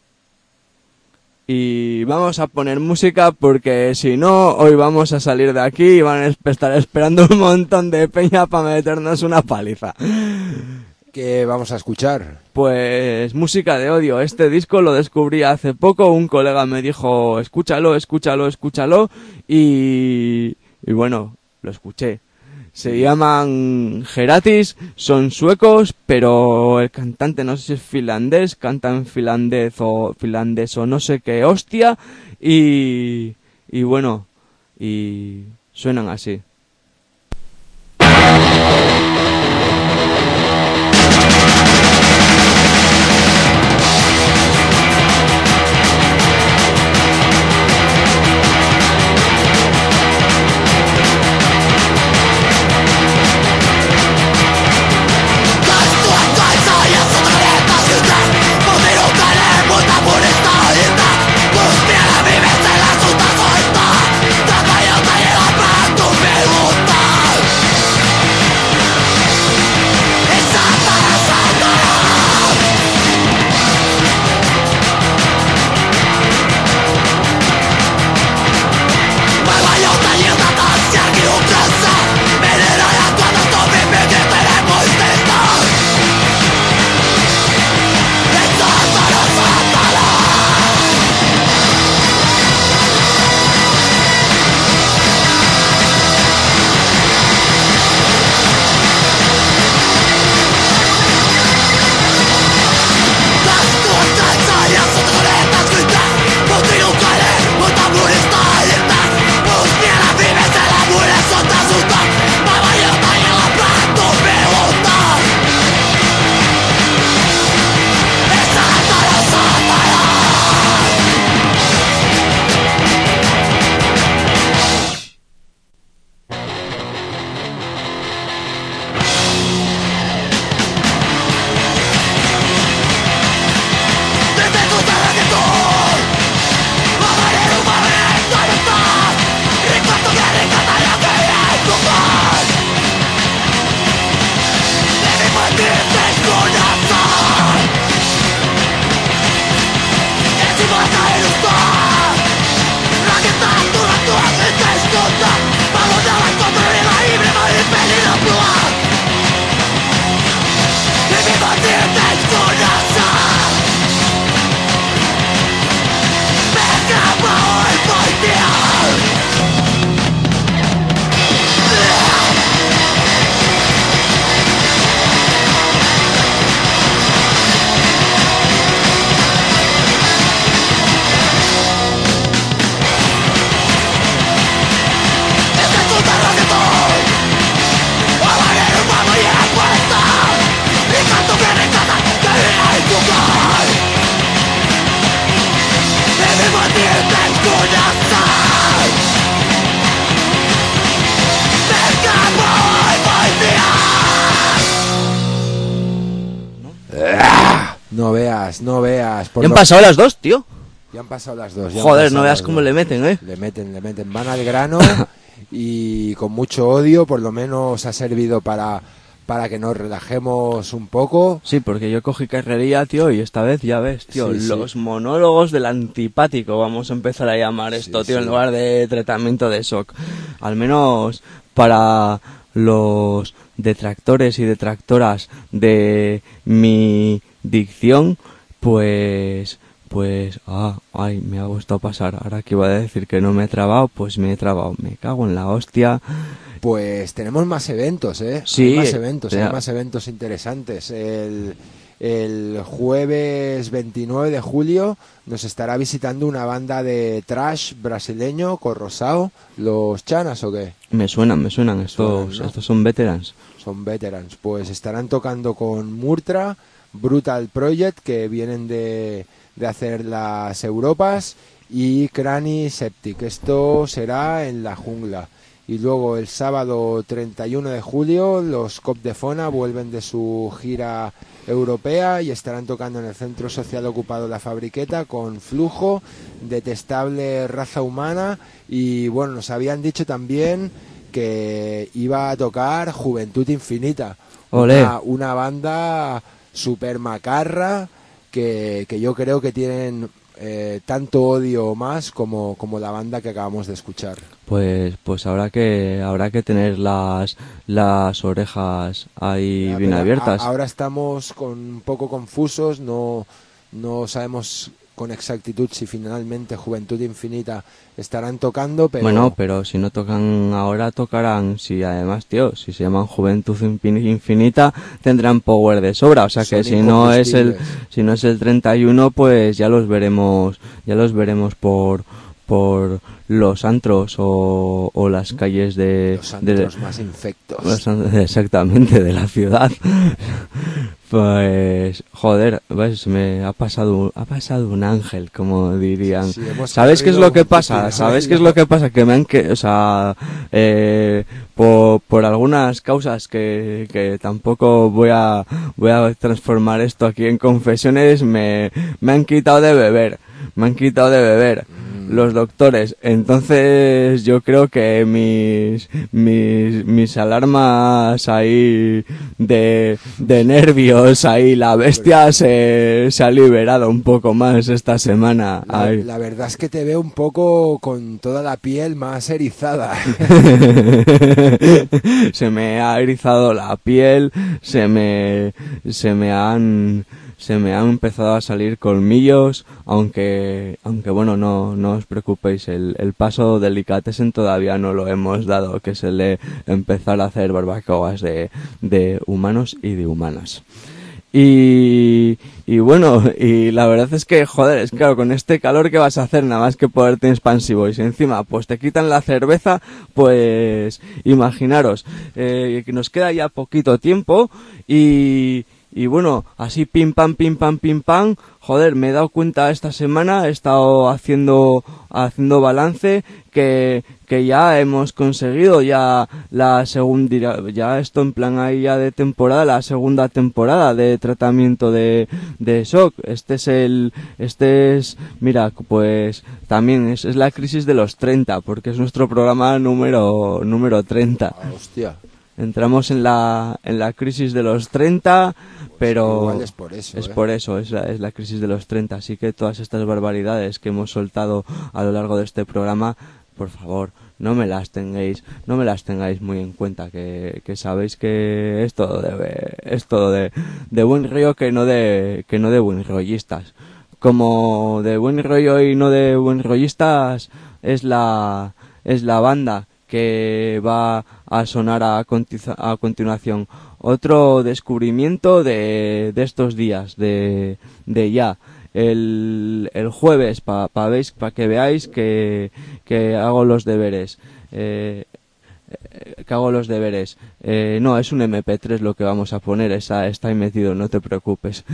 Y vamos a poner música porque si no, hoy vamos a salir de aquí y van a estar esperando un montón de peña para meternos una paliza.
¿Qué vamos a escuchar?
Pues música de odio. Este disco lo descubrí hace poco, un colega me dijo, escúchalo, escúchalo, escúchalo y, y bueno, lo escuché. Se llaman Geratis, son suecos, pero el cantante no sé si es finlandés, canta en finlandés o finlandés o no sé qué hostia, y, y bueno, y suenan así.
Mutta vielä viimeisellä suunta soittaa. Tämä ilta ilman päättyy.
veas, no veas. Por
Ya han
lo-
pasado las dos, tío.
Ya han pasado las dos. ya han
Joder,
pasado
no veas
las
cómo
dos.
le meten, ¿eh?
Le meten, le meten. Van al grano y con mucho odio, por lo menos ha servido para, para que nos relajemos un poco.
Sí, porque yo cogí carrería, tío, y esta vez ya ves, tío,
Sí, sí.
los monólogos del antipático, vamos a empezar a llamar esto,
Sí,
tío,
sí.
en lugar de tratamiento de shock. Al menos para los detractores y detractoras de mi dicción, pues... Pues, ah, ay, me ha gustado pasar. Ahora que iba a decir que no me he trabado, pues me he trabado. Me cago en la hostia.
Pues tenemos más eventos, ¿eh?
Sí,
hay más eventos,
ya.
hay más eventos interesantes. El, el jueves veintinueve de julio nos estará visitando una banda de trash brasileño, Corrosao. ¿Los Chanas o qué?
Me suenan, me suenan. Estos,
Suenan, ¿no?
estos son veterans.
Son veterans. Pues estarán tocando con Murtra, Brutal Project, que vienen de, de hacer las Europas, y Crani Septic. Esto será en la jungla. Y luego el sábado treinta y uno de julio los Cop de Fona vuelven de su gira europea y estarán tocando en el Centro Social Ocupado La Fabriqueta con Flujo, Detestable Raza Humana, y bueno, nos habían dicho también que iba a tocar Juventud Infinita,
Olé.
una, una banda super macarra que, que yo creo que tienen eh, tanto odio o más como, como la banda que acabamos de escuchar.
Pues, pues habrá que, habrá que tener las, las orejas ahí
Ya,
bien
pero
abiertas.
a- ahora estamos con un poco confusos, no, no sabemos con exactitud si finalmente Juventud Infinita estarán tocando, pero
Bueno, pero si no tocan ahora, tocarán. Si además, tío, si se llaman Juventud Infin- Infinita, tendrán power de sobra. O sea que
Son
si no es el,
incombustibles.
si no es el treinta y uno, pues ya los veremos, ya los veremos por, por los antros o, o las calles de,
los
de-
antros más infectos.
los an- exactamente, de la ciudad. Pues, joder, ves, me ha pasado, ha pasado un ángel, como dirían.
Sí, hemos
¿Sabes qué es
corrido
lo que
un
pasa?
tupido,
¿Sabes
¿eh?
qué es lo que pasa? Que me han que, o sea, eh, por, por algunas causas que, que tampoco voy a, voy a transformar esto aquí en confesiones, me, me han quitado de beber, me han quitado de beber los doctores. Entonces yo creo que mis mis mis alarmas ahí de, de nervios ahí, la bestia se, se ha liberado un poco más esta semana.
La,
Ay.
la verdad es que te veo un poco con toda la piel más erizada.
Se me ha erizado la piel, se me se me han se me han empezado a salir colmillos, aunque aunque bueno, no no os preocupéis, el, el paso delicatessen todavía no lo hemos dado, que es el de empezar a hacer barbacoas de, de humanos y de humanas. Y, y bueno, y la verdad es que, joder, es claro, con este calor que vas a hacer nada más que ponerte expansivo y si encima pues te quitan la cerveza, pues imaginaros, eh, que nos queda ya poquito tiempo y... Y bueno, así pim pam, pim pam, pim pam, joder, me he dado cuenta esta semana, he estado haciendo, haciendo balance, que, que ya hemos conseguido ya la segunda, ya esto en plan ahí ya de temporada, la segunda temporada de tratamiento de, de shock. Este es el, este es, mira, pues también es, es la crisis de los treinta, porque es nuestro programa número, número treinta.
Ah, hostia.
Entramos en la, en la crisis de los treinta, pero
Igual es por eso,
es
¿eh?
por eso, es la, es la crisis de los treinta. Así que todas estas barbaridades que hemos soltado a lo largo de este programa, por favor, no me las tengáis, no me las tengáis muy en cuenta, que, que sabéis que es todo de, es todo de, de buen rollo, que no de, que no de buen rollistas. Como de buen rollo y no de buen rollistas es la, es la banda que va a sonar a, conti- a continuación. Otro descubrimiento de, de estos días, de, de ya. El, el jueves, para pa veis, pa que veáis que, que hago los deberes. Eh, que hago los deberes. Eh, no, es un eme pe tres lo que vamos a poner, esa, está ahí metido, no te preocupes.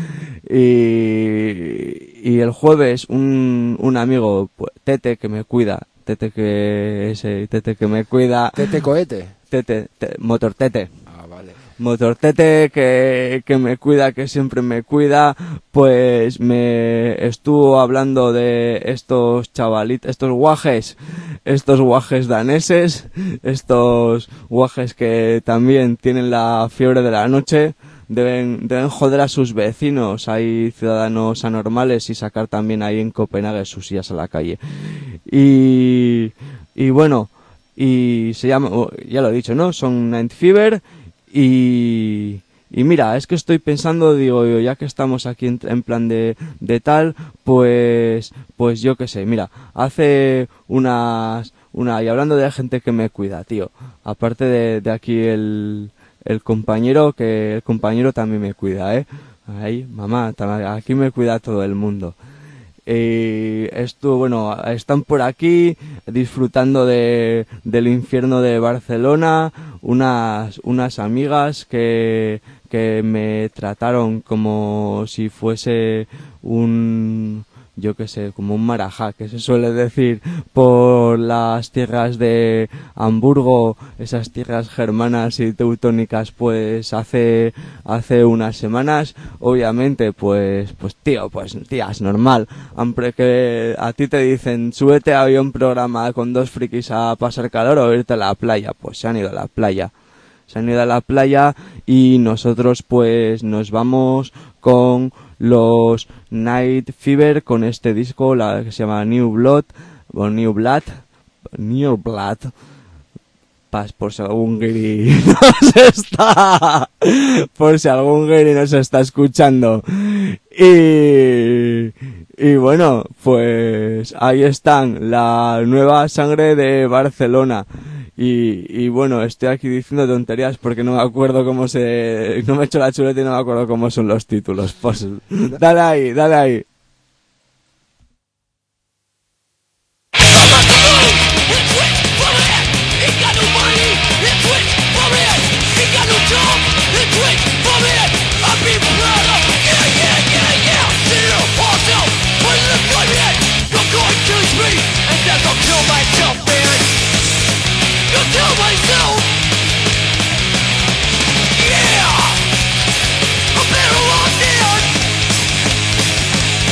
Y, y el jueves un, un amigo, pues, Tete, que me cuida, Tete que ese Tete que me cuida,
Tete cohete.
Tete, te- motor Tete.
Ah, vale.
Motortete, que, que me cuida, que siempre me cuida, pues me estuvo hablando de estos chavalitos, estos guajes, estos guajes daneses, estos guajes que también tienen la fiebre de la noche. Deben, deben joder a sus vecinos, hay ciudadanos anormales, y sacar también ahí en Copenhague sus sillas a la calle. Y, y bueno, y se llama, ya lo he dicho, ¿no? Son Night Fever, y, y mira, es que estoy pensando, digo yo, ya que estamos aquí en, en plan de, de tal, pues, pues yo qué sé, mira, hace unas, una, y hablando de la gente que me cuida, tío, aparte de, de aquí el, el compañero, que el compañero también me cuida, ¿eh? Ahí, mamá, aquí me cuida todo el mundo. Y esto, bueno, están por aquí disfrutando de, del infierno de Barcelona, unas, unas amigas que, que me trataron como si fuese un, yo qué sé, como un marajá, que se suele decir por las tierras de Hamburgo, esas tierras germanas y teutónicas, pues hace hace unas semanas. Obviamente, pues pues tío, pues tía, es normal, hombre, que a ti te dicen súbete a un programa con dos frikis a pasar calor o irte a la playa, pues se han ido a la playa. Se han ido a la playa y nosotros pues nos vamos con los Night Fever, con este disco la que se llama New Blood o New Blood New Blood Pas, por si algún guiri nos está por si algún guiri nos está escuchando. Y y bueno, pues ahí están, la nueva sangre de Barcelona. Y, y bueno, estoy aquí diciendo tonterías porque no me acuerdo cómo se... No me he hecho la chuleta y no me acuerdo cómo son los títulos. Pues dale ahí, dale ahí.
Tell myself, yeah, I'm better off dead.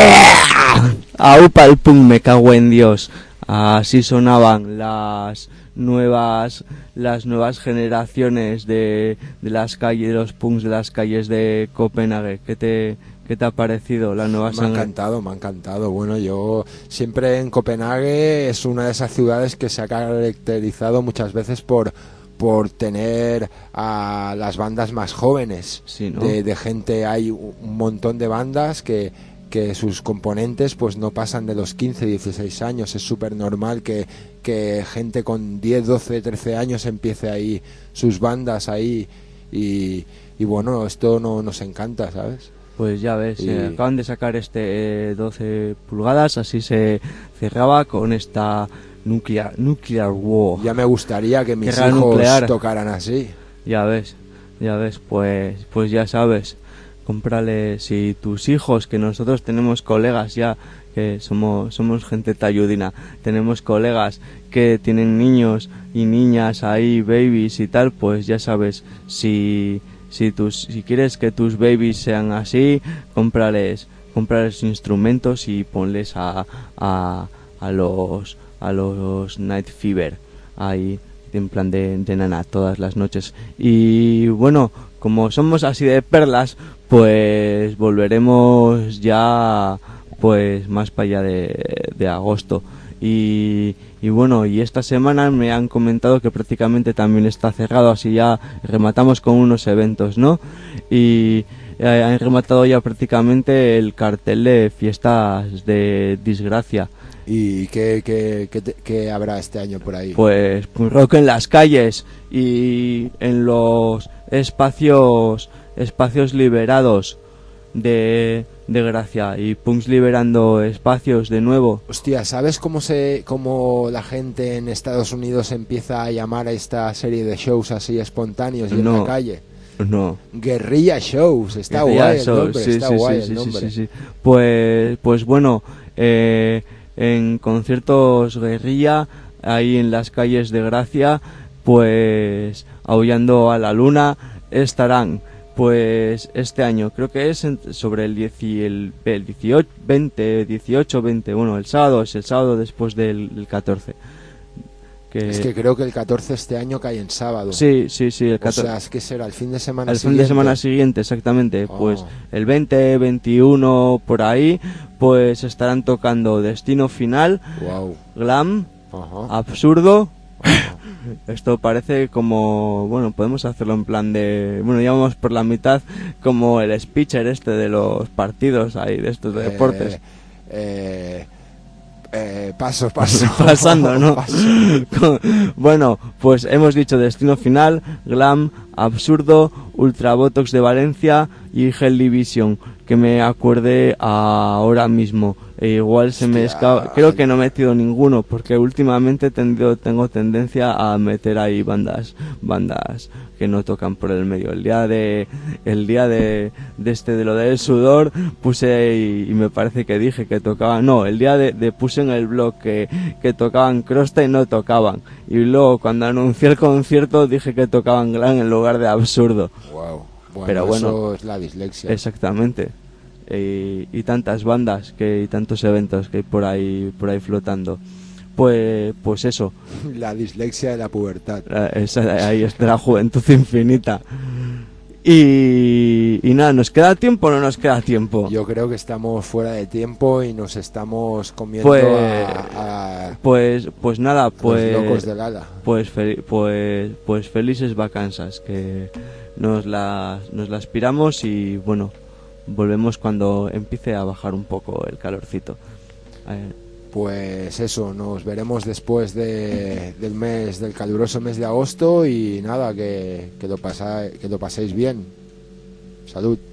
Aupa el punk, me cago en Dios. Así sonaban las nuevas las nuevas generaciones de, de las calles, de los punks de las calles de Copenhague. ¿Qué te qué te ha parecido la nueva
Me ha
sangre?
encantado, me ha encantado. Bueno, yo siempre en Copenhague es una de esas ciudades que se ha caracterizado muchas veces por por tener a las bandas más jóvenes.
Sí, ¿no?
de, de gente, hay un montón de bandas que que sus componentes pues no pasan de los quince, dieciséis años. Es súper normal que, que gente con diez, doce, trece años empiece ahí sus bandas ahí y, y bueno, esto no, nos encanta, ¿sabes?
Pues ya ves,
Y-
eh, acaban de sacar este eh, doce pulgadas, así se cerraba con esta Nuclear, nuclear War.
Ya me gustaría que mis
Guerra
hijos
nuclear.
tocaran así.
Ya ves, ya ves, pues, pues ya sabes, cómprale, si tus hijos, que nosotros tenemos colegas ya, que somos, somos gente talludina, tenemos colegas que tienen niños y niñas ahí, babies y tal, pues ya sabes, si, si tus, si quieres que tus babies sean así, cómprales, cómprales instrumentos y ponles a, a, a los, a los Night Fever ahí, en plan de, de nana todas las noches. Y bueno, como somos así de perlas, pues volveremos ya pues más para allá de, de agosto. Y, y bueno, y esta semana me han comentado que prácticamente también está cerrado, así ya rematamos con unos eventos, ¿no? Y eh, han rematado ya prácticamente el cartel de fiestas de Disgracia.
¿Y qué, qué, qué, te- qué habrá este año por ahí?
Pues punk rock en las calles y en los espacios espacios liberados de, de Gracia, y punks liberando espacios de nuevo.
Hostia, ¿sabes cómo se cómo la gente en Estados Unidos empieza a llamar a esta serie de shows así espontáneos y en
No.
la calle?
No.
Guerrilla Shows. Está
Guerrilla
guay el
Shows,
nombre,
sí,
está
sí,
guay
sí,
el
sí,
nombre.
sí, sí, sí. Pues, pues bueno, eh, en conciertos guerrilla, ahí en las calles de Gracia, pues aullando a la luna, estarán, pues este año, creo que es en- sobre el, diez y el, el dieciocho, veinte, dieciocho, veinte, bueno, el sábado, es el sábado después del, del catorce. Que,
Es que creo que el catorce este año cae en sábado.
sí, sí, sí, el
O
catorce.
sea, es que será el fin de semana
El fin
siguiente.
de semana siguiente, exactamente,
Oh.
pues el veinte, veintiuno, por ahí, pues estarán tocando Destino Final,
Wow.
Glam,
Ajá.
Absurdo. Esto parece como, bueno, podemos hacerlo en plan de, bueno, ya vamos por la mitad, como el speecher este de los partidos ahí, de estos de deportes.
Eh, eh, eh, paso, paso.
Pasando, ¿no?
Paso.
Bueno, pues hemos dicho Destino Final, Glam, Absurdo, Ultrabotox de Valencia y Hell Division, que me acuerde ahora mismo. E igual se me
Hostia.
escapa, creo que no he metido ninguno, porque últimamente tendido, tengo tendencia a meter ahí bandas, bandas que no tocan por el medio. El día de, el día de, de este de lo del sudor puse y, y me parece que dije que tocaban, no, el día de, de puse en el blog que, que tocaban Crosta y no tocaban. Y luego cuando anuncié el concierto dije que tocaban Glam en lugar de Absurdo.
Wow. Bueno,
Pero bueno.
eso es la dislexia.
Exactamente. Y, y tantas bandas que y tantos eventos que hay por ahí por ahí flotando. Pues pues eso.
La dislexia de la pubertad.
Eh, esa- ahí está la juventud infinita. Y, y nada, ¿nos queda tiempo o no nos queda tiempo?
Yo creo que estamos fuera de tiempo y nos estamos comiendo
Pues-
a, a
Pues pues nada, pues
los locos del ala.
pues fel- pues pues felices vacanzas, que nos las nos las piramos y bueno, volvemos cuando empiece a bajar un poco el calorcito. Eh,
Pues eso, nos veremos después de, del mes, del caluroso mes de agosto y nada, que, que, lo pasa, que lo paséis bien. Salud.